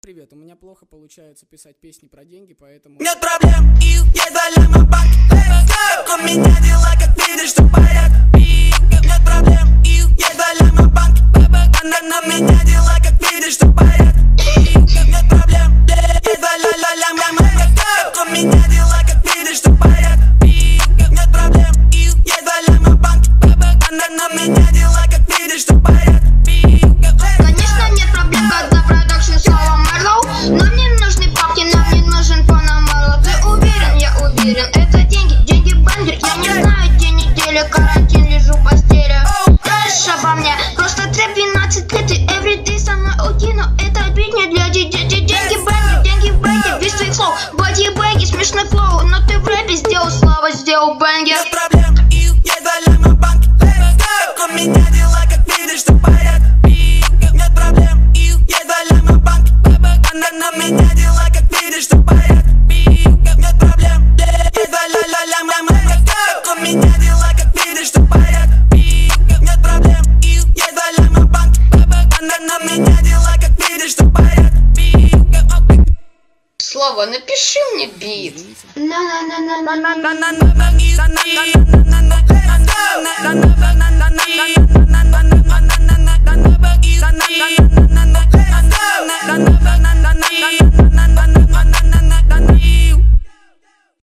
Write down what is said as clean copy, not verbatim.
Привет, у меня плохо получается писать песни про деньги, поэтому... Нет проблем, есть доля в банке. Как у меня дела, как видишь, что порядок. Нет проблем, есть доля в банке. На меня дела, как видишь, что порядок. Нет проблем, есть доля в банке. Как у меня дела, как видишь, что порядок. Нет проблем, есть доля в банке. На меня дела, как видишь, что порядок. Конечно, нет проблем, когда продакшн снова Мерлоу. Нам не нужны бабки, нам не нужен Панамерло. Ты уверен, я уверен, это деньги, деньги бангер. Я не знаю, день недели, карантин, лежу в постели. Знаешь обо мне, просто трэп 12 лет и everyday со мной уйти. Но это бит не для детей, деньги бангер, деньги бангер. Без твоих слов, боди бэнги, смешной флоу. Но ты в рэпе сделал славу, сделал бэнгер. Нет проблем, есть доля в банке. Как у меня дела, как видишь, что порядок. Нет проблем, есть доля в банке. На меня дела, как видишь, что порядок. Нет проблем, есть доля в банке. Как у меня дела, как видишь, что порядок. Нет проблем, есть доля в банке. На меня дела, как видишь, что порядок. Слава, напиши мне бит. На